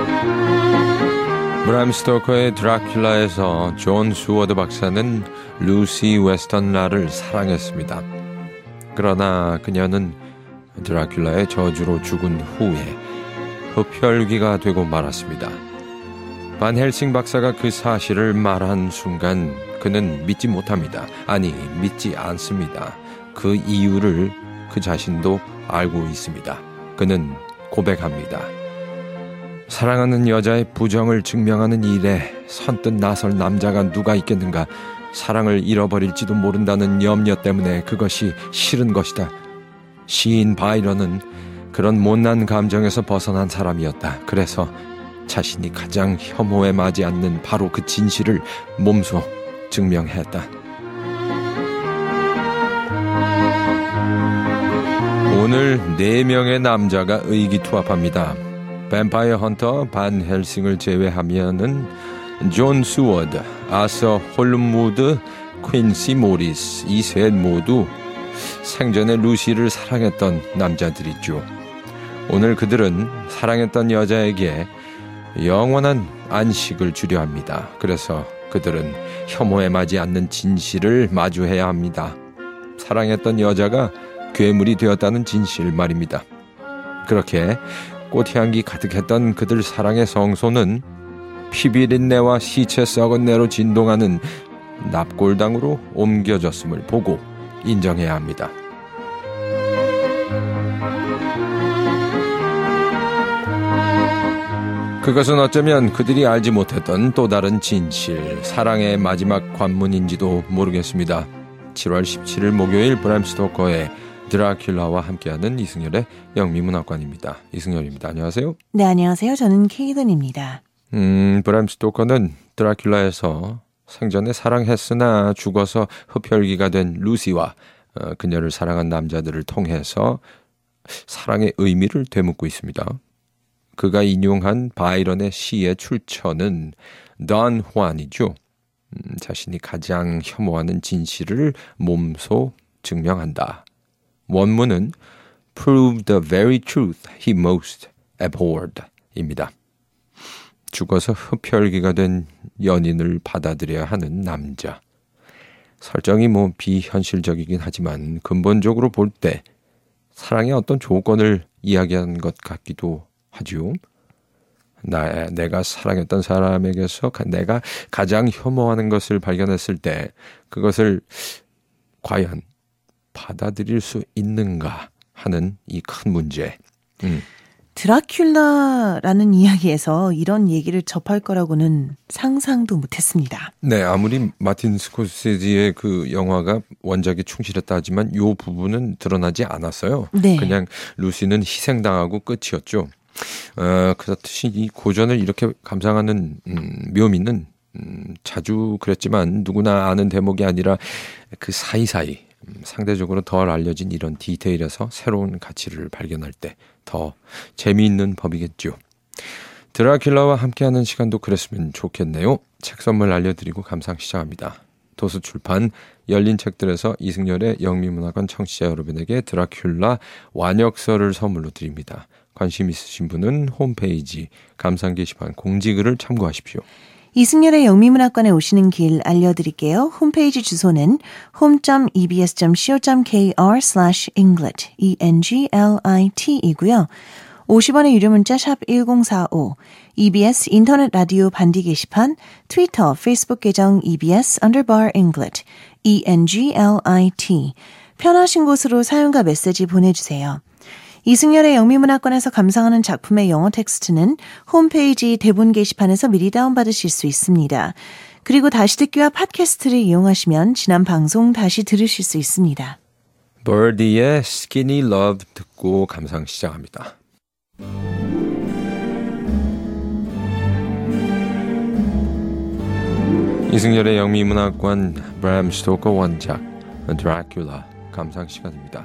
브람 스토커의 드라큘라에서 존 수워드 박사는 루시 웨스턴라를 사랑했습니다. 그러나 그녀는 드라큘라의 저주로 죽은 후에 흡혈귀가 되고 말았습니다. 반 헬싱 박사가 그 사실을 말한 순간 그는 믿지 못합니다. 아니, 믿지 않습니다. 그 이유를 그 자신도 알고 있습니다. 그는 고백합니다. 사랑하는 여자의 부정을 증명하는 일에 선뜻 나설 남자가 누가 있겠는가. 사랑을 잃어버릴지도 모른다는 염려 때문에 그것이 싫은 것이다. 시인 바이런은 그런 못난 감정에서 벗어난 사람이었다. 그래서 자신이 가장 혐오에 맞지 않는 바로 그 진실을 몸소 증명했다. 오늘 4명의 남자가 의기투합합니다. 뱀파이어 헌터 반 헬싱을 제외하면은 존 수워드, 아서 홀름우드, 퀸시 모리스 이 셋 모두 생전에 루시를 사랑했던 남자들이죠. 오늘 그들은 사랑했던 여자에게 영원한 안식을 주려 합니다. 그래서 그들은 혐오에 맞지 않는 진실을 마주해야 합니다. 사랑했던 여자가 괴물이 되었다는 진실 말입니다. 그렇게 꽃향기 가득했던 그들 사랑의 성소는 피비린내와 시체 썩은 내로 진동하는 납골당으로 옮겨졌음을 보고 인정해야 합니다. 그것은 어쩌면 그들이 알지 못했던 또 다른 진실, 사랑의 마지막 관문인지도 모르겠습니다. 7월 17일 목요일 브람 스토커의 드라큘라와 함께하는 이승열의 영미문학관입니다. 이승열입니다. 안녕하세요. 네, 안녕하세요. 저는 케이든입니다. 브람 스토커는 드라큘라에서 생전에 사랑했으나 죽어서 흡혈귀가 된 루시와 그녀를 사랑한 남자들을 통해서 사랑의 의미를 되묻고 있습니다. 그가 인용한 바이런의 시의 출처는 돈 후안이죠. 자신이 가장 혐오하는 진실을 몸소 증명한다. 원문은 prove the very truth he most abhorred 입니다. 죽어서 흡혈귀가 된 연인을 받아들여야 하는 남자. 설정이 비현실적이긴 하지만 근본적으로 볼 때 사랑의 어떤 조건을 이야기하는 것 같기도 하죠. 내가 사랑했던 사람에게서 내가 가장 혐오하는 것을 발견했을 때 그것을 과연 받아들일 수 있는가 하는 이 큰 문제. 드라큘라라는 이야기에서 이런 얘기를 접할 거라고는 상상도 못했습니다. 네, 아무리 마틴 스코세지의 그 영화가 원작에 충실했다 하지만 이 부분은 드러나지 않았어요. 네. 그냥 루시는 희생당하고 끝이었죠. 그렇듯이 이 고전을 이렇게 감상하는 묘미는 자주 그랬지만 누구나 아는 대목이 아니라 그 사이사이 상대적으로 덜 알려진 이런 디테일에서 새로운 가치를 발견할 때 더 재미있는 법이겠죠. 드라큘라와 함께하는 시간도 그랬으면 좋겠네요. 책 선물 알려드리고 감상 시작합니다. 도서출판 열린 책들에서 이승열의 영미문학관 청취자 여러분에게 드라큘라 완역서를 선물로 드립니다. 관심 있으신 분은 홈페이지 감상 게시판 공지글을 참고하십시오. 이승열의 영미문학관에 오시는 길 알려드릴게요. 홈페이지 주소는 home.ebs.co.kr/englit ENGLIT 이고요. 50원의 유료 문자 샵 1045, EBS 인터넷 라디오 반디 게시판, 트위터, 페이스북 계정 EBS_Englit ENGLIT 편하신 곳으로 사연과 메시지 보내주세요. 이승열의 영미문학관에서 감상하는 작품의 영어 텍스트는 홈페이지 대본 게시판에서 미리 다운받으실 수 있습니다. 그리고 다시 듣기와 팟캐스트를 이용하시면 지난 방송 다시 들으실 수 있습니다. Birdie의 Skinny Love 듣고 감상 시작합니다. 이승열의 영미문학관 브람 스토커 원작 드라큘라 감상 시간입니다.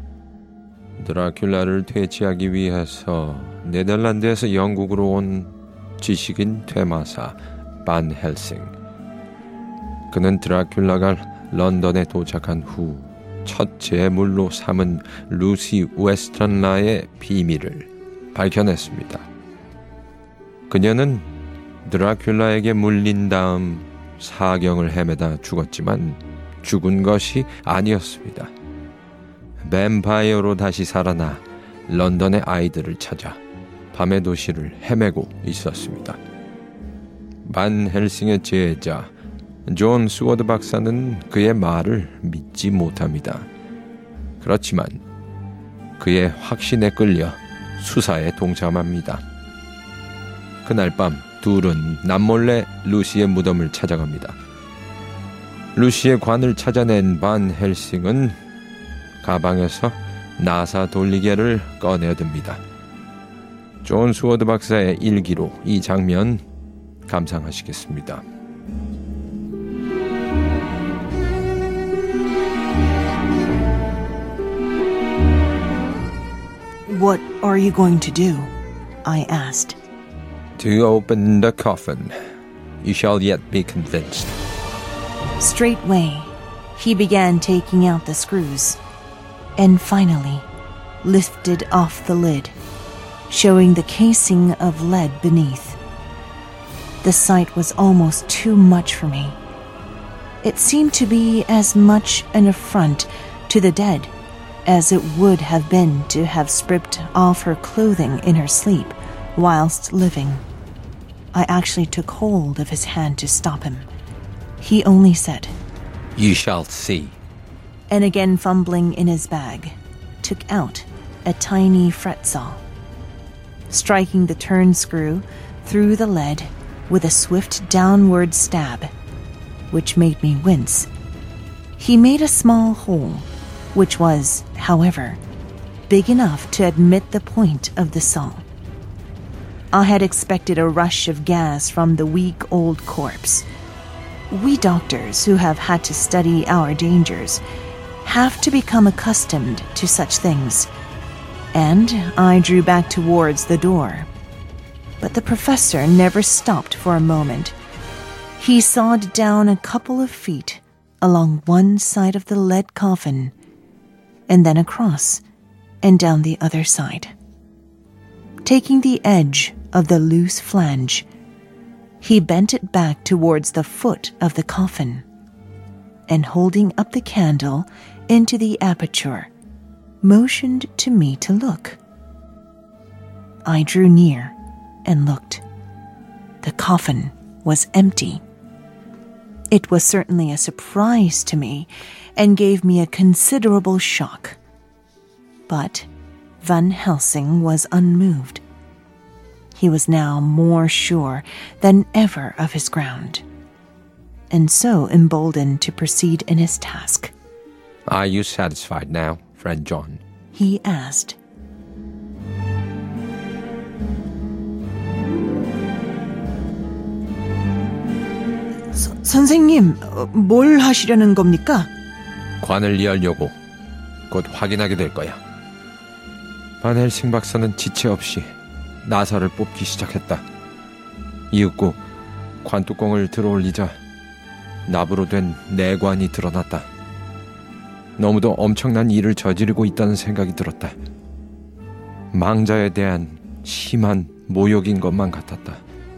드라큘라를 퇴치하기 위해서 네덜란드에서 영국으로 온 지식인 퇴마사 반 헬싱. 그는 드라큘라가 런던에 도착한 후 첫 제물로 삼은 루시 웨스턴라의 비밀을 밝혀냈습니다. 그녀는 드라큘라에게 물린 다음 사경을 헤매다 죽었지만 죽은 것이 아니었습니다. 뱀파이어로 다시 살아나 런던의 아이들을 찾아 밤의 도시를 헤매고 있었습니다. 반 헬싱의 제자 존 수워드 박사는 그의 말을 믿지 못합니다. 그렇지만 그의 확신에 끌려 수사에 동참합니다. 그날 밤 둘은 남몰래 루시의 무덤을 찾아갑니다. 루시의 관을 찾아낸 반 헬싱은 가방에서 나사 돌리개를 꺼내듭니다. 존 수워드 박사의 일기로 이 장면 감상하시겠습니다. What are you going to do? I asked. To open the coffin. You shall yet be convinced. Straightway, he began taking out the screws, and finally lifted off the lid, showing the casing of lead beneath. The sight was almost too much for me. It seemed to be as much an affront to the dead as it would have been to have stripped off her clothing in her sleep whilst living. I actually took hold of his hand to stop him. He only said, You shall see. And again fumbling in his bag, took out a tiny fret saw. Striking the turn screw through the lead with a swift downward stab, which made me wince, he made a small hole, which was, however, big enough to admit the point of the saw. I had expected a rush of gas from the weak old corpse. We doctors who have had to study our dangers have to become accustomed to such things, and I drew back towards the door. But the professor never stopped for a moment. He sawed down a couple of feet along one side of the lead coffin, and then across and down the other side. Taking the edge of the loose flange, he bent it back towards the foot of the coffin, and holding up the candle into the aperture, motioned to me to look. I drew near and looked. The coffin was empty. It was certainly a surprise to me and gave me a considerable shock. But Van Helsing was unmoved. He was now more sure than ever of his ground, and so emboldened to proceed in his task. Are you satisfied now, friend John? He asked. 선생님, 뭘 하시려는 겁니까? 관을 열려고 곧 확인하게 될 거야. 반 헬싱 박사는 지체 없이 나사를 뽑기 시작했다. 이윽고 관뚜껑을 들어올리자 납으로 된 내관이 드러났다. 너무도 엄청난 일을 저지르고 있다는 생각이 들었다. 망자에 대한 심한 모욕인 것만 같았다.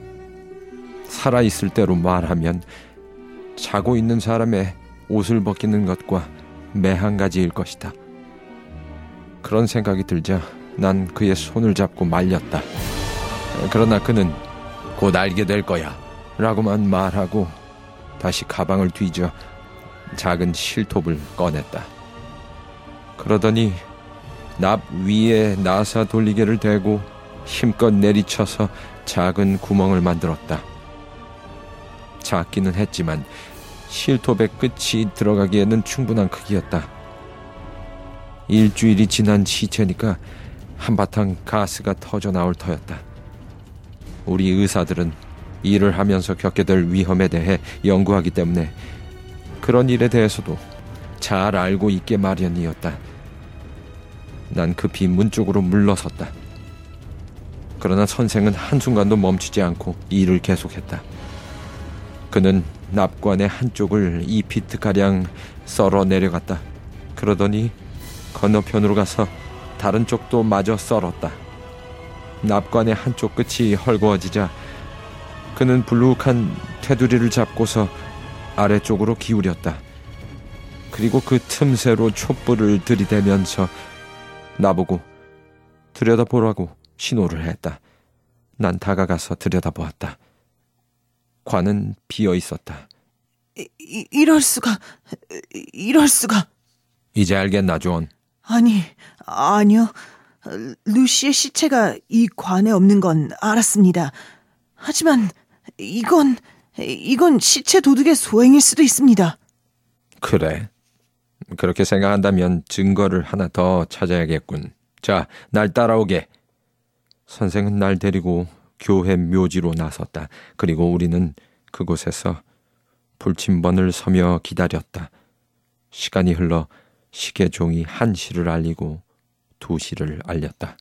살아있을 대로 말하면 자고 있는 사람의 옷을 벗기는 것과 매한가지일 것이다. 그런 생각이 들자 난 그의 손을 잡고 말렸다. 그러나 그는 곧 알게 될 거야 라고만 말하고 다시 가방을 뒤져 작은 실톱을 꺼냈다. 그러더니 납 위에 나사 돌리개를 대고 힘껏 내리쳐서 작은 구멍을 만들었다. 작기는 했지만 실톱의 끝이 들어가기에는 충분한 크기였다. 일주일이 지난 시체니까 한바탕 가스가 터져 나올 터였다. 우리 의사들은 일을 하면서 겪게 될 위험에 대해 연구하기 때문에 그런 일에 대해서도 잘 알고 있게 마련이었다. 난 급히 문 쪽으로 물러섰다. 그러나 선생은 한순간도 멈추지 않고 일을 계속했다. 그는 납관의 한쪽을 2피트가량 썰어 내려갔다. 그러더니 건너편으로 가서 다른 쪽도 마저 썰었다. 납관의 한쪽 끝이 헐거워지자 그는 불룩한 테두리를 잡고서 아래쪽으로 기울였다. 그리고 그 틈새로 촛불을 들이대면서 나보고 들여다보라고 신호를 했다. 난 다가가서 들여다보았다. 관은 비어 있었다. 이럴 수가. 이제 알겠나, 존? 아니요. 루시의 시체가 이 관에 없는 건 알았습니다. 하지만 이건 시체 도둑의 소행일 수도 있습니다. 그래. 그렇게 생각한다면 증거를 하나 더 찾아야겠군. 자, 날 따라오게. 선생은 날 데리고 교회 묘지로 나섰다. 그리고 우리는 그곳에서 불침번을 서며 기다렸다. 시간이 흘러 시계종이 1시를 알리고 2시를 알렸다.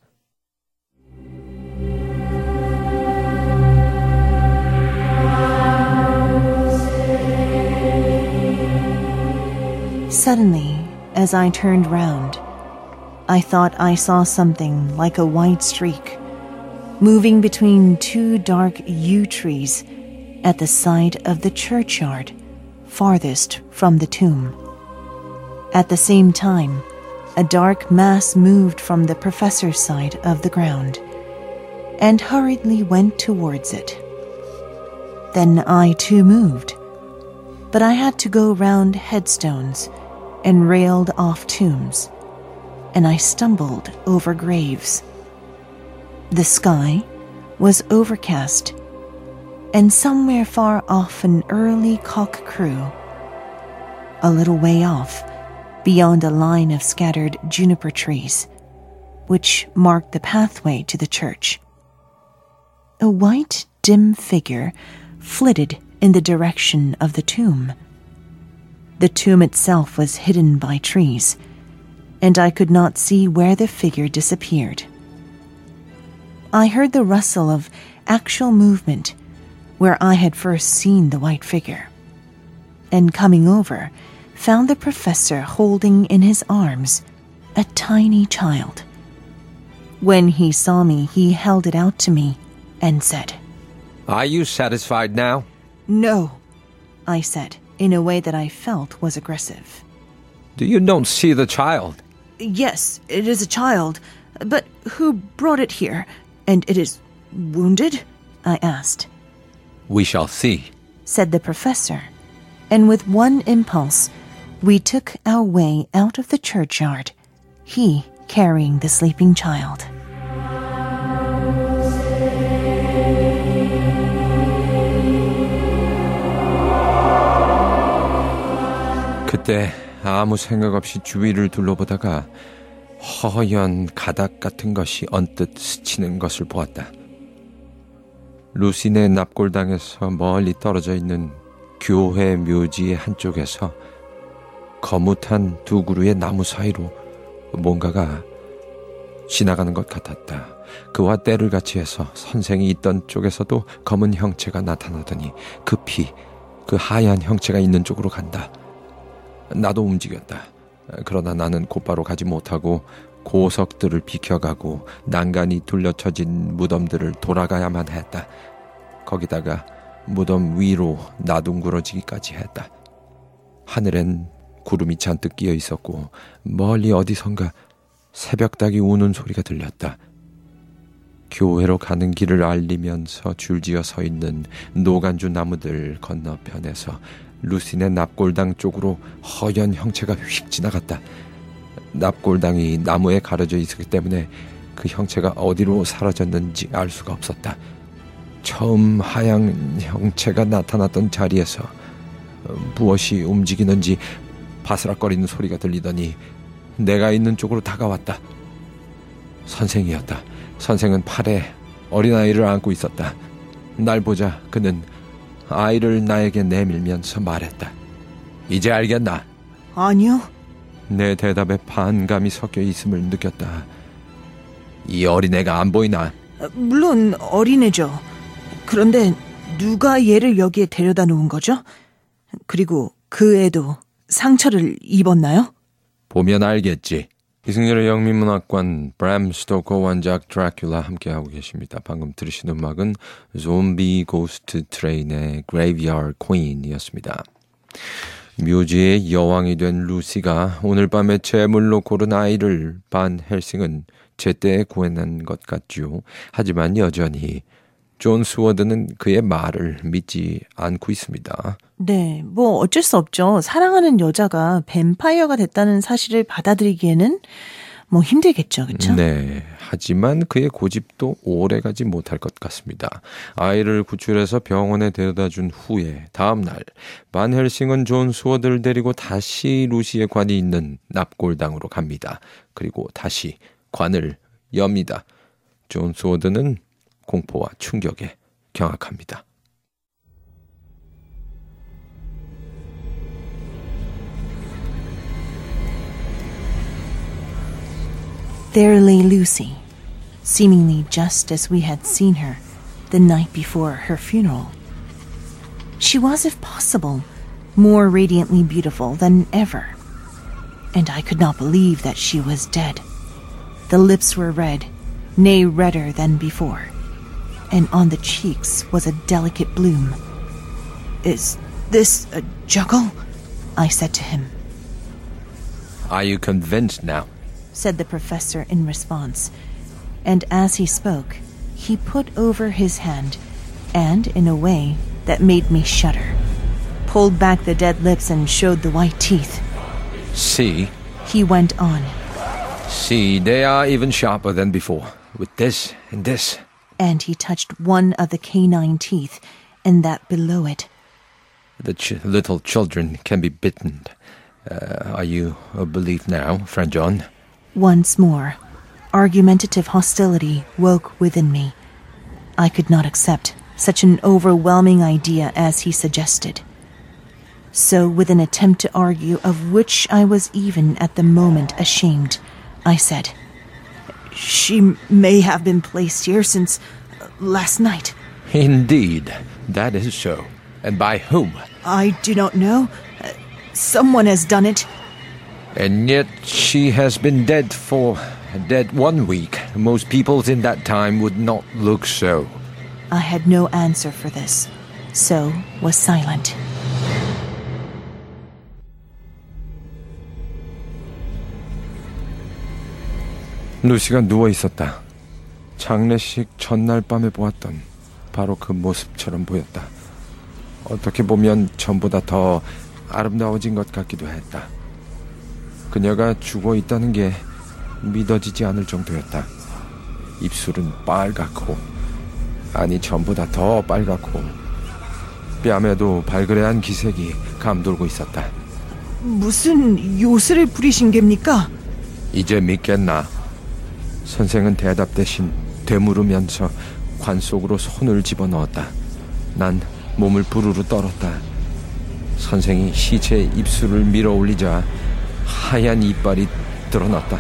Suddenly, as I turned round, I thought I saw something like a white streak moving between 2 dark yew trees at the side of the churchyard farthest from the tomb. At the same time, a dark mass moved from the professor's side of the ground and hurriedly went towards it. Then I too moved, but I had to go round headstones and railed off tombs, and I stumbled over graves. The sky was overcast, and somewhere far off an early cock crew. A little way off, beyond a line of scattered juniper trees, which marked the pathway to the church, a white, dim figure flitted in the direction of the tomb. The tomb itself was hidden by trees, and I could not see where the figure disappeared. I heard the rustle of actual movement where I had first seen the white figure, and coming over, found the professor holding in his arms a tiny child. When he saw me, he held it out to me and said, Are you satisfied now? No, I said, in a way that I felt was aggressive. Do you don't see the child? Yes, it is a child, but who brought it here? And it is wounded? I asked. We shall see, said the professor, and with one impulse, we took our way out of the churchyard, he carrying the sleeping child. 그때 아무 생각 없이 주위를 둘러보다가 허연 가닥 같은 것이 언뜻 스치는 것을 보았다. 루시네 납골당에서 멀리 떨어져 있는 교회 묘지의 한쪽에서 거뭇한 2 그루의 나무 사이로 뭔가가 지나가는 것 같았다. 그와 때를 같이 해서 선생이 있던 쪽에서도 검은 형체가 나타나더니 급히 그 하얀 형체가 있는 쪽으로 간다. 나도 움직였다. 그러나 나는 곧바로 가지 못하고 고석들을 비켜가고 난간이 둘러쳐진 무덤들을 돌아가야만 했다. 거기다가 무덤 위로 나둥그러지기까지 했다. 하늘엔 구름이 잔뜩 끼어 있었고 멀리 어디선가 새벽닭이 우는 소리가 들렸다. 교회로 가는 길을 알리면서 줄지어 서 있는 노간주 나무들 건너편에서 루시네 납골당 쪽으로 허연 형체가 휙 지나갔다. 납골당이 나무에 가려져 있었기 때문에 그 형체가 어디로 사라졌는지 알 수가 없었다. 처음 하얀 형체가 나타났던 자리에서 무엇이 움직이는지 바스락거리는 소리가 들리더니 내가 있는 쪽으로 다가왔다. 선생이었다. 선생은 팔에 어린아이를 안고 있었다. 날 보자 그는 아이를 나에게 내밀면서 말했다. 이제 알겠나? 아니요. 내 대답에 반감이 섞여 있음을 느꼈다. 이 어린애가 안 보이나? 물론 어린애죠. 그런데 누가 얘를 여기에 데려다 놓은 거죠? 그리고 그 애도 상처를 입었나요? 보면 알겠지. 이승열의 영미문학관 브람 스토커 원작 드라큘라 함께하고 계십니다. 방금 들으신 음악은 좀비 고스트 트레인의 Graveyard Queen이었습니다. 묘지의 여왕이 된 루시가 오늘 밤에 재물로 고른 아이를 반 헬싱은 제때 구해낸 것 같죠. 하지만 여전히 존 스워드는 그의 말을 믿지 않고 있습니다. 네, 뭐 어쩔 수 없죠. 사랑하는 여자가 뱀파이어가 됐다는 사실을 받아들이기에는 뭐 힘들겠죠. 그렇죠? 네, 하지만 그의 고집도 오래가지 못할 것 같습니다. 아이를 구출해서 병원에 데려다준 후에 다음 날 반 헬싱은 존 스워드를 데리고 다시 루시의 관이 있는 납골당으로 갑니다. 그리고 다시 관을 엽니다. 존 스워드는 공포와 충격에 경악합니다. There lay Lucy, seemingly just as we had seen her the night before her funeral. She was, if possible, more radiantly beautiful than ever, and I could not believe that she was dead. The lips were red, nay, redder than before, and on the cheeks was a delicate bloom. "Is this a juggle?" I said to him. Are you convinced now? Said the professor in response, and as he spoke, he put over his hand, and in a way that made me shudder, pulled back the dead lips and showed the white teeth. See? He went on. See, they are even sharper than before, with this and this. And he touched one of the canine teeth, and that below it. The little children can be bitten. Are you of belief now, friend John? Once more, argumentative hostility woke within me. I could not accept such an overwhelming idea as he suggested. So, with an attempt to argue of which I was even at the moment ashamed, I said, "She may have been placed here since last night." Indeed, that is so. And by whom? I do not know. Someone has done it. And yet she has been dead 1 week. Most people in that time would not look so. I had no answer for this, so was silent. 루시가 누워 있었다. 장례식 전날 밤에 보았던 바로 그 모습처럼 보였다. 어떻게 보면 전보다 더 아름다워진 것 같기도 했다. 그녀가 죽어 있다는 게 믿어지지 않을 정도였다. 입술은 빨갛고, 아니 전보다 더 빨갛고, 뺨에도 발그레한 기색이 감돌고 있었다. 무슨 요술을 부리신 겁니까? 이제 믿겠나? 선생은 대답 대신 되물으면서 관 속으로 손을 집어넣었다. 난 몸을 부르르 떨었다. 선생이 시체의 입술을 밀어 올리자 하얀 이빨이 드러났다.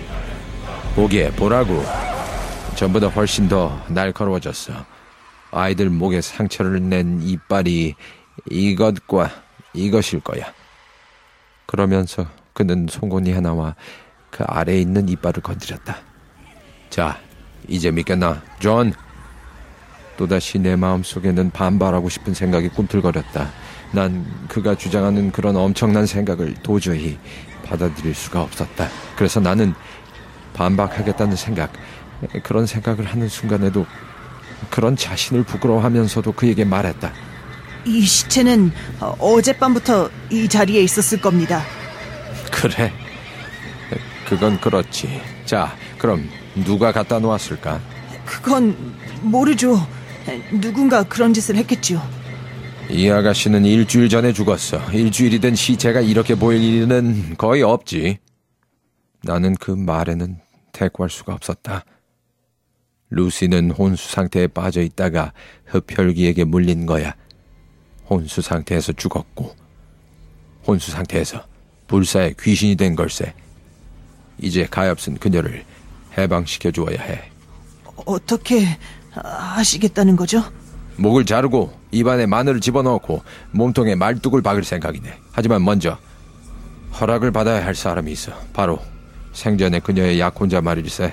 보라고. 전보다 훨씬 더 날카로워졌어. 아이들 목에 상처를 낸 이빨이 이것과 이것일 거야. 그러면서 그는 송곳니 하나와 그 아래에 있는 이빨을 건드렸다. 자, 이제 믿겠나, 존? 또다시 내 마음속에는 반발하고 싶은 생각이 꿈틀거렸다. 난 그가 주장하는 그런 엄청난 생각을 도저히 받아들일 수가 없었다. 그래서 나는 반박하겠다는 생각, 그런 생각을 하는 순간에도 그런 자신을 부끄러워하면서도 그에게 말했다. 이 시체는 어젯밤부터 이 자리에 있었을 겁니다. 그래, 그건 그렇지. 자, 그럼 누가 갖다 놓았을까? 그건 모르죠. 누군가 그런 짓을 했겠지요. 이 아가씨는 일주일 전에 죽었어. 일주일이 된 시체가 이렇게 보일 일은 거의 없지. 나는 그 말에는 대꾸할 수가 없었다. 루시는 혼수 상태에 빠져 있다가 흡혈귀에게 물린 거야. 혼수 상태에서 죽었고, 혼수 상태에서 불사의 귀신이 된 걸세. 이제 가엾은 그녀를 해방시켜 주어야 해. 어떻게 하시겠다는 거죠? 목을 자르고 입안에 마늘을 집어넣고 몸통에 말뚝을 박을 생각이네. 하지만 먼저 허락을 받아야 할 사람이 있어. 바로 생전에 그녀의 약혼자 말일세.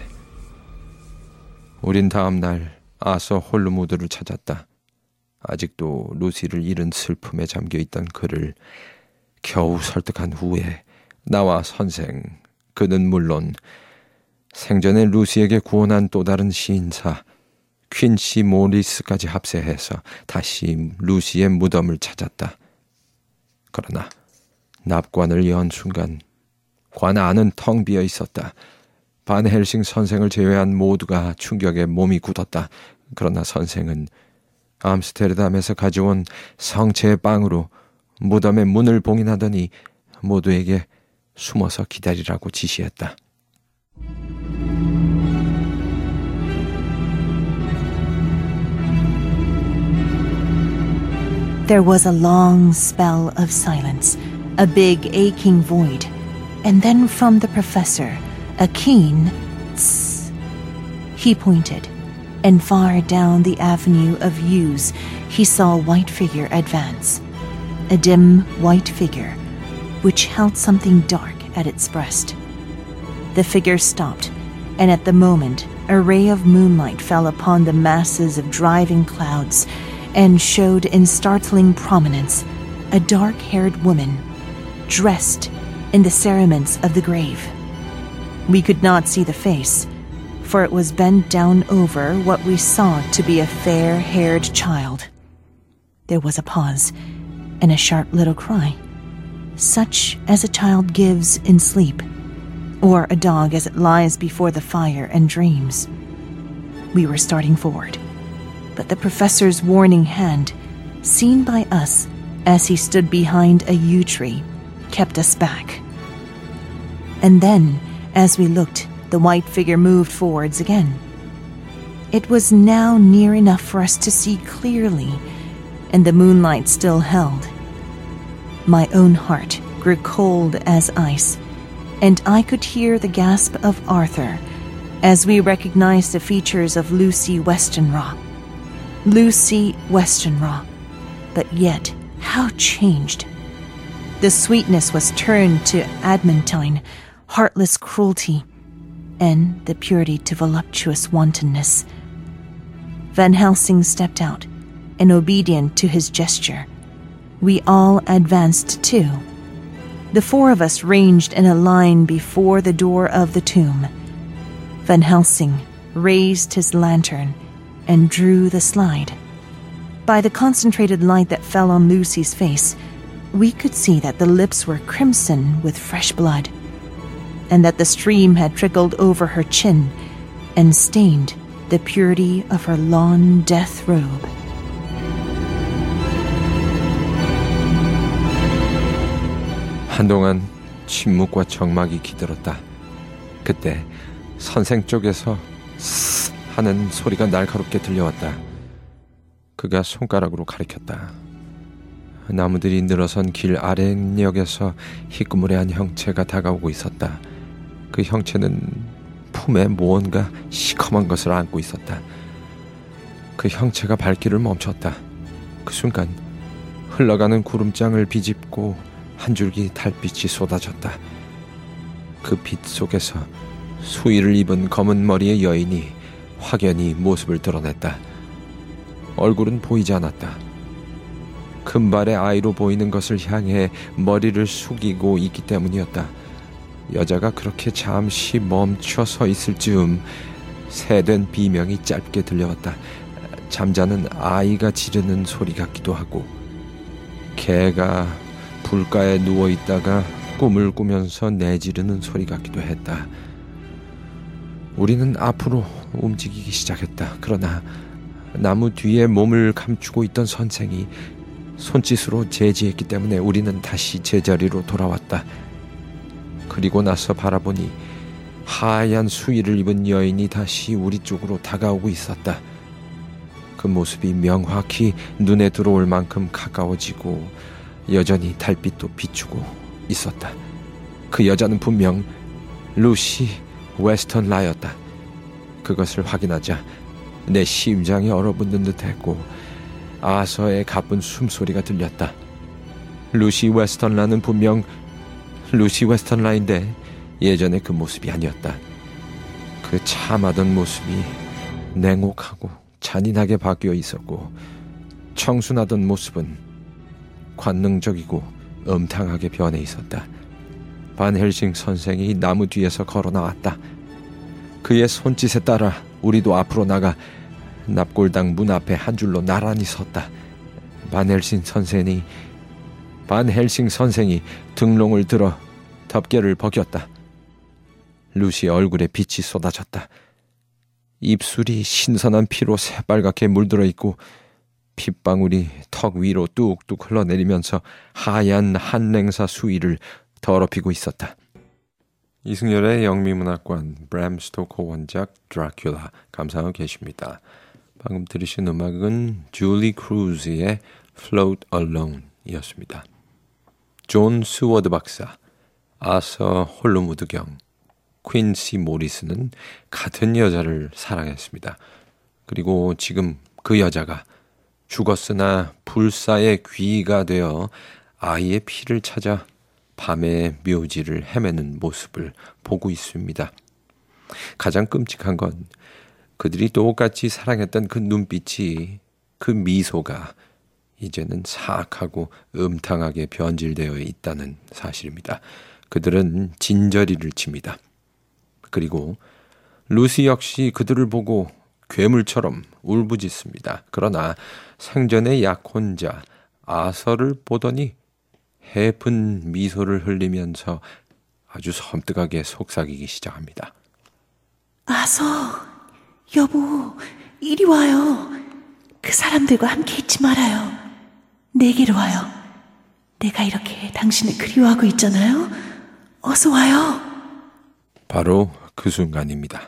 우린 다음 날 아서 홀루무드를 찾았다. 아직도 루시를 잃은 슬픔에 잠겨있던 그를 겨우 설득한 후에 나와 선생, 그는 물론 생전에 루시에게 구원한 또 다른 시인사 퀸시 모리스까지 합세해서 다시 루시의 무덤을 찾았다. 그러나 납관을 연 순간 관 안은 텅 비어 있었다. 반 헬싱 선생을 제외한 모두가 충격에 몸이 굳었다. 그러나 선생은 암스테르담에서 가져온 성체의 빵으로 무덤의 문을 봉인하더니 모두에게 숨어서 기다리라고 지시했다. There was a long spell of silence, a big aching void, and then from the professor, a keen tss. He pointed, and far down the avenue of yews he saw a white figure advance, a dim white figure which held something dark at its breast. The figure stopped, and at the moment a ray of moonlight fell upon the masses of driving clouds and showed in startling prominence a dark-haired woman, dressed in the cerements of the grave. We could not see the face, for it was bent down over what we saw to be a fair-haired child. There was a pause, and a sharp little cry, such as a child gives in sleep, or a dog as it lies before the fire and dreams. We were starting forward, but the professor's warning hand, seen by us as he stood behind a yew tree, kept us back. And then, as we looked, the white figure moved forwards again. It was now near enough for us to see clearly, and the moonlight still held. My own heart grew cold as ice, and I could hear the gasp of Arthur as we recognized the features of Lucy Westenra. Lucy Westenra, but yet how changed. The sweetness was turned to adamantine, heartless cruelty, and the purity to voluptuous wantonness. Van Helsing stepped out, and obedient to his gesture, we all advanced too. The four of us ranged in a line before the door of the tomb. Van Helsing raised his lantern and drew the slide. By the concentrated light that fell on Lucy's face, we could see that the lips were crimson with fresh blood, and that the stream had trickled over her chin and stained the purity of her lawn death robe. 한동안 침묵과 적막이 기들었다. 그때 선생 쪽에서 스스 하는 소리가 날카롭게 들려왔다. 그가 손가락으로 가리켰다. 나무들이 늘어선 길 아랫역에서 희끄무레한 형체가 다가오고 있었다. 그 형체는 품에 무언가 시커먼 것을 안고 있었다. 그 형체가 발길을 멈췄다. 그 순간 흘러가는 구름장을 비집고 한 줄기 달빛이 쏟아졌다. 그 빛 속에서 수의를 입은 검은 머리의 여인이 확연히 모습을 드러냈다. 얼굴은 보이지 않았다. 금발의 아이로 보이는 것을 향해 머리를 숙이고 있기 때문이었다. 여자가 그렇게 잠시 멈춰 서 있을 즈음 새된 비명이 짧게 들려왔다. 잠자는 아이가 지르는 소리 같기도 하고, 개가 불가에 누워있다가 꿈을 꾸면서 내지르는 소리 같기도 했다. 우리는 앞으로 움직이기 시작했다. 그러나 나무 뒤에 몸을 감추고 있던 선생이 손짓으로 제지했기 때문에 우리는 다시 제자리로 돌아왔다. 그리고 나서 바라보니 하얀 수의를 입은 여인이 다시 우리 쪽으로 다가오고 있었다. 그 모습이 명확히 눈에 들어올 만큼 가까워지고 여전히 달빛도 비추고 있었다. 그 여자는 분명 루시 웨스턴라였다. 그것을 확인하자 내 심장이 얼어붙는 듯했고 아서의 가쁜 숨소리가 들렸다. 루시 웨스턴라는 분명 루시 웨스턴라인데 예전의 그 모습이 아니었다. 그 참하던 모습이 냉혹하고 잔인하게 바뀌어 있었고, 청순하던 모습은 관능적이고 음탕하게 변해 있었다. 반 헬싱 선생이 나무 뒤에서 걸어 나왔다. 그의 손짓에 따라 우리도 앞으로 나가 납골당 문 앞에 한 줄로 나란히 섰다. 반 헬싱 선생이 등롱을 들어 덮개를 벗겼다. 루시의 얼굴에 빛이 쏟아졌다. 입술이 신선한 피로 새빨갛게 물들어 있고, 핏방울이 턱 위로 뚝뚝 흘러내리면서 하얀 한랭사 수위를 더럽히고 있었다. 이승열의 영미문학관, 브람 스토커 원작 드라큘라 감상하고 계십니다. 방금 들으신 음악은 줄리 크루즈의 Float Alone 이었습니다. 존 스워드 박사, 아서 홀로무드 경, 퀸시 모리스는 같은 여자를 사랑했습니다. 그리고 지금 그 여자가 죽었으나 불사의 귀가 되어 아이의 피를 찾아 밤의 묘지를 헤매는 모습을 보고 있습니다. 가장 끔찍한 건 그들이 똑같이 사랑했던 그 눈빛이, 그 미소가 이제는 사악하고 음탕하게 변질되어 있다는 사실입니다. 그들은 진저리를 칩니다. 그리고 루시 역시 그들을 보고 괴물처럼 울부짖습니다. 그러나 생전의 약혼자 아서를 보더니 해픈 미소를 흘리면서 아주 섬뜩하게 속삭이기 시작합니다. 아서, 여보, 이리 와요. 그 사람들과 함께 있지 말아요. 내게로 와요. 내가 이렇게 당신을 그리워하고 있잖아요. 어서 와요. 바로 그 순간입니다.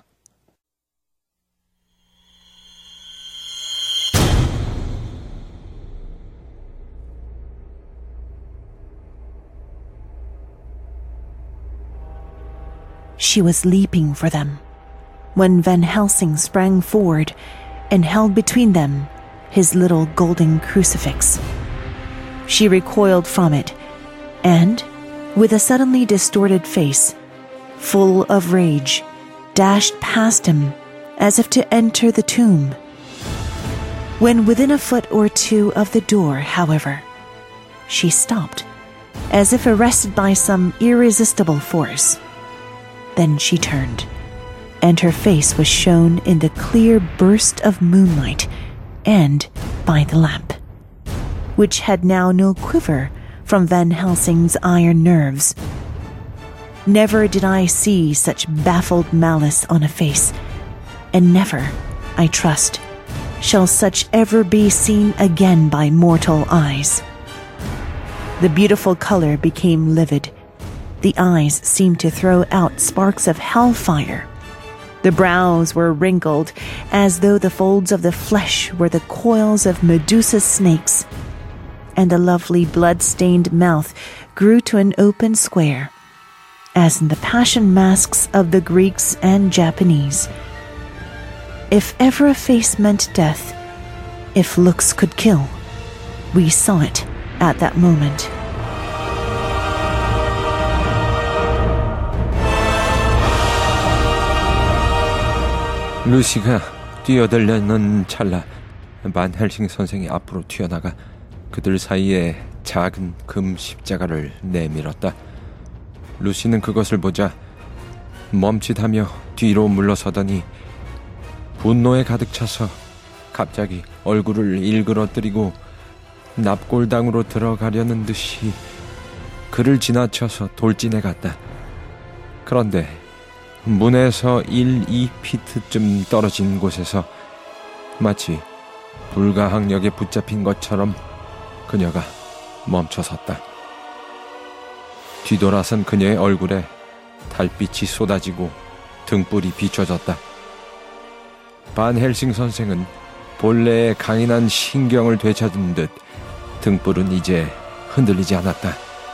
She was leaping for them when Van Helsing sprang forward and held between them his little golden crucifix. She recoiled from it and, with a suddenly distorted face, full of rage, dashed past him as if to enter the tomb. When within a foot or two of the door, however, she stopped, as if arrested by some irresistible force. Then she turned, and her face was shown in the clear burst of moonlight and by the lamp, which had now no quiver from Van Helsing's iron nerves. Never did I see such baffled malice on a face, and never, I trust, shall such ever be seen again by mortal eyes. The beautiful color became livid. The eyes seemed to throw out sparks of hellfire. The brows were wrinkled as though the folds of the flesh were the coils of Medusa's snakes, and the lovely blood-stained mouth grew to an open square, as in the passion masks of the Greeks and Japanese. If ever a face meant death, if looks could kill, we saw it at that moment. 루시가 뛰어들려는 찰나 반 헬싱 선생이 앞으로 튀어나가 그들 사이에 작은 금 십자가를 내밀었다. 루시는 그것을 보자 멈칫하며 뒤로 물러서더니 분노에 가득 차서 갑자기 얼굴을 일그러뜨리고 납골당으로 들어가려는 듯이 그를 지나쳐서 돌진해 갔다. 그런데 문에서 1-2피트쯤 떨어진 곳에서 마치 불가항력에 붙잡힌 것처럼 그녀가 멈춰섰다. 뒤돌아선 그녀의 얼굴에 달빛이 쏟아지고 등불이 비춰졌다. 반 헬싱 선생은 본래의 강인한 신경을 되찾은 듯 등불은 이제 흔들리지 않았다.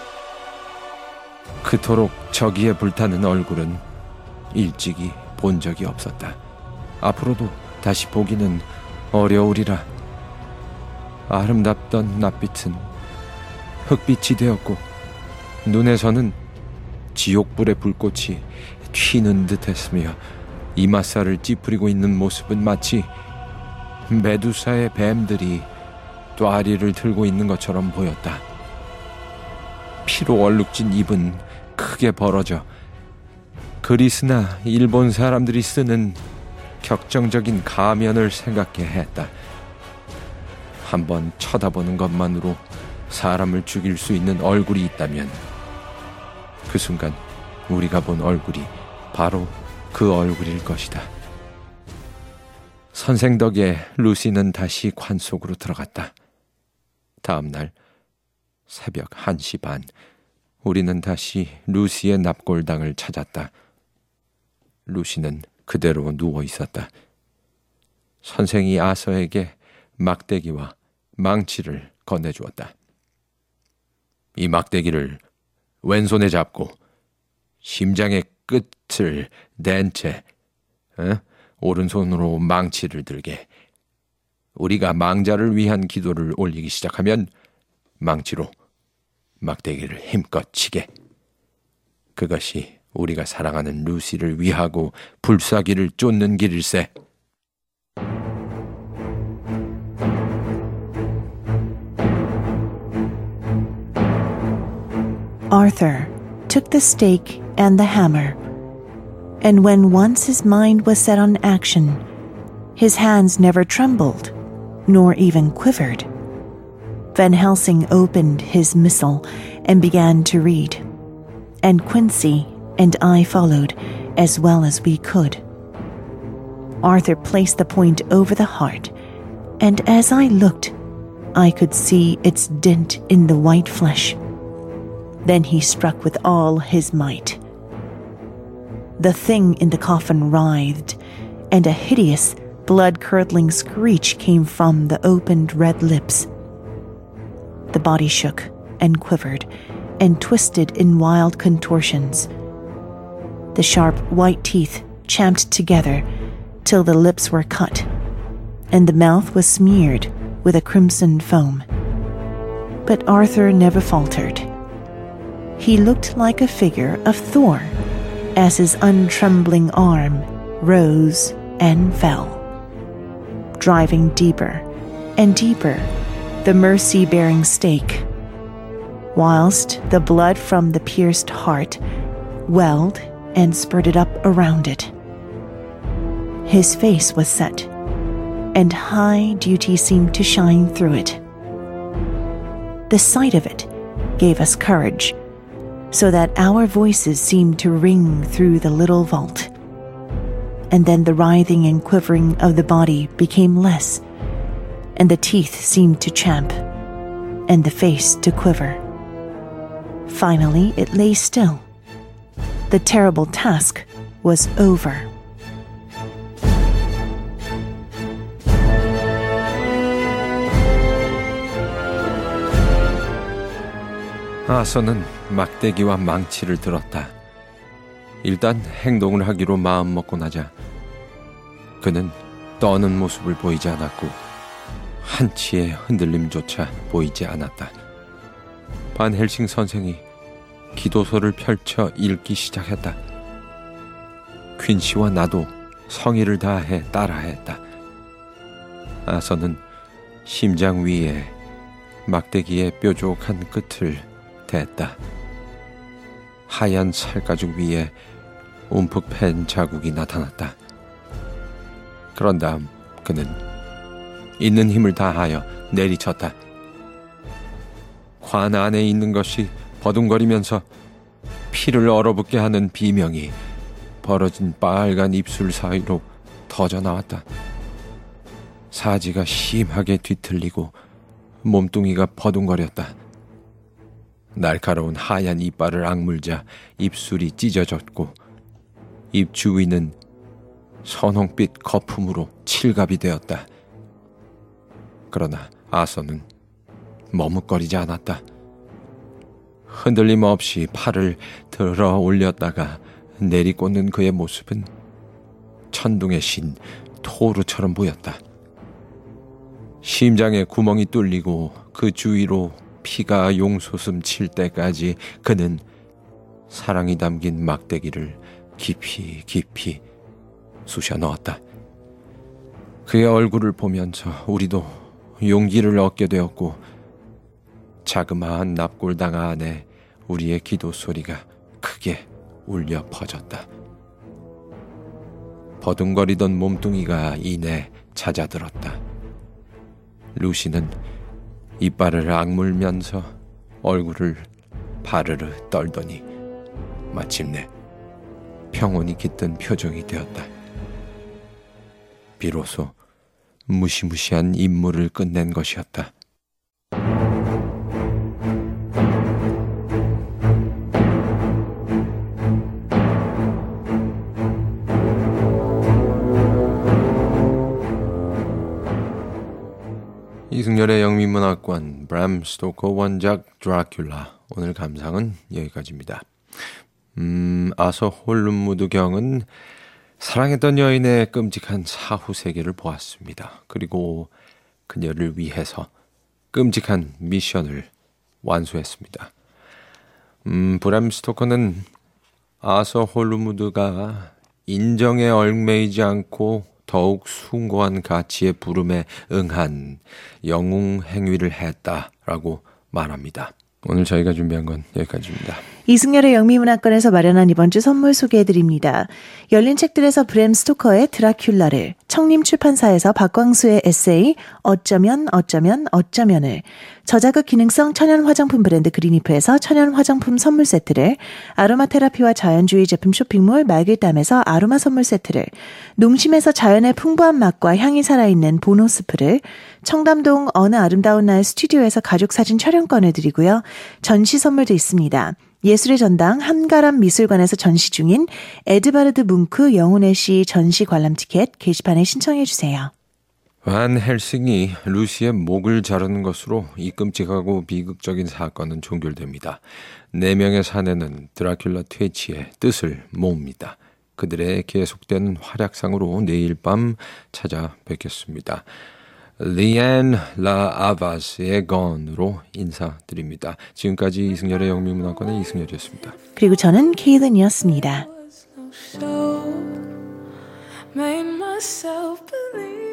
그토록 저기에 불타는 얼굴은 일찍이 본 적이 없었다. 앞으로도 다시 보기는 어려우리라. 아름답던 낯빛은 흑빛이 되었고 눈에서는 지옥불의 불꽃이 튀는 듯했으며 이맛살을 찌푸리고 있는 모습은 마치 메두사의 뱀들이 뙬리를 들고 있는 것처럼 보였다. 피로 얼룩진 입은 크게 벌어져 그리스나 일본 사람들이 쓰는 격정적인 가면을 생각해 했다. 한번 쳐다보는 것만으로 사람을 죽일 수 있는 얼굴이 있다면 그 순간 우리가 본 얼굴이 바로 그 얼굴일 것이다. 선생 덕에 루시는 다시 관 속으로 들어갔다. 다음 날 새벽 1시 반, 우리는 다시 루시의 납골당을 찾았다. 루시는 그대로 누워 있었다. 선생이 아서에게 막대기와 망치를 건네주었다. 이 막대기를 왼손에 잡고 심장의 끝을 댄 채 오른손으로 망치를 들게. 우리가 망자를 위한 기도를 올리기 시작하면 망치로 막대기를 힘껏 치게. 그것이 우리가 사랑하는 루시를 위하고 불사기를 쫓는 길일세. Arthur took the stake and the hammer, and when once his mind was set on action, his hands never trembled, nor even quivered. Van Helsing opened his missal and began to read, and Quincy and I followed as well as we could. Arthur placed the point over the heart, and as I looked, I could see its dint in the white flesh. Then he struck with all his might. The thing in the coffin writhed, and a hideous, blood-curdling screech came from the opened red lips. The body shook and quivered and twisted in wild contortions. The sharp white teeth champed together till the lips were cut, and the mouth was smeared with a crimson foam. But Arthur never faltered. He looked like a figure of Thor as his untrembling arm rose and fell, driving deeper and deeper the mercy-bearing stake, whilst the blood from the pierced heart welled and spurted up around it. His face was set, and high duty seemed to shine through it. The sight of it gave us courage, so that our voices seemed to ring through the little vault. And then the writhing and quivering of the body became less, and the teeth seemed to champ, and the face to quiver. Finally, it lay still. The terrible task was over. 아서는 막대기와 망치를 들었다. 일단 행동을 하기로 마음먹고 나자 그는 떠는 모습을 보이지 않았고 한치의 흔들림조차 보이지 않았다. 반 헬싱 선생이 기도서를 펼쳐 읽기 시작했다. 퀸시와 나도 성의를 다해 따라했다. 아서는 심장 위에 막대기의 뾰족한 끝을 댔다. 하얀 살가죽 위에 움푹 팬 자국이 나타났다. 그런 다음 그는 있는 힘을 다하여 내리쳤다. 관 안에 있는 것이 버둥거리면서 피를 얼어붙게 하는 비명이 벌어진 빨간 입술 사이로 터져 나왔다. 사지가 심하게 뒤틀리고 몸뚱이가 버둥거렸다. 날카로운 하얀 이빨을 악물자 입술이 찢어졌고 입 주위는 선홍빛 거품으로 칠갑이 되었다. 그러나 아서는 머뭇거리지 않았다. 흔들림 없이 팔을 들어 올렸다가 내리꽂는 그의 모습은 천둥의 신 토르처럼 보였다. 심장에 구멍이 뚫리고 그 주위로 피가 용솟음 칠 때까지 그는 사랑이 담긴 막대기를 깊이 깊이 쑤셔 넣었다. 그의 얼굴을 보면서 우리도 용기를 얻게 되었고 자그마한 납골당 안에 우리의 기도 소리가 크게 울려 퍼졌다. 버둥거리던 몸뚱이가 이내 잦아들었다. 루시는 이빨을 악물면서 얼굴을 바르르 떨더니 마침내 평온이 깃든 표정이 되었다. 비로소 무시무시한 임무를 끝낸 것이었다. 이승열의 영미문학관 브람 스토커 원작 드라큘라. 오늘 감상은 여기까지입니다. 아서 홀룸무드 경은 사랑했던 여인의 끔찍한 사후 세계를 보았습니다. 그리고 그녀를 위해서 끔찍한 미션을 완수했습니다. 브람 스토커는 아서 홀룸무드가 인정에 얽매이지 않고 더욱 숭고한 가치의 부름에 응한 영웅 행위를 했다라고 말합니다. 오늘 저희가 준비한 건 여기까지입니다. 이승열의 영미문학관에서 마련한 이번 주 선물 소개해드립니다. 열린 책들에서 브램 스토커의 드라큘라를, 청림출판사에서 박광수의 에세이 어쩌면 어쩌면을, 저자극 기능성 천연 화장품 브랜드 그린이프에서 천연 화장품 선물 세트를, 아로마 테라피와 자연주의 제품 쇼핑몰 말길담에서 아로마 선물 세트를, 농심에서 자연의 풍부한 맛과 향이 살아있는 보노스프를, 청담동 어느 아름다운 날 스튜디오에서 가족사진 촬영권을 드리고요. 전시 선물도 있습니다. 예술의 전당 한가람 미술관에서 전시 중인 에드바르드 뭉크 영혼의 시 전시 관람 티켓 게시판에 신청해 주세요. 반 헬싱이 루시의 목을 자르는 것으로 이 끔찍하고 비극적인 사건은 종결됩니다. 4명의 사내는 드라큘라 퇴치의 뜻을 모읍니다. 그들의 계속되는 활약상으로 내일 밤 찾아뵙겠습니다. 리안 라 아바스의 건으로 인사드립니다. 지금까지 이승열의 영미문학관의 이승열이었습니다. 그리고 저는 케이든이었습니다. Made myself believe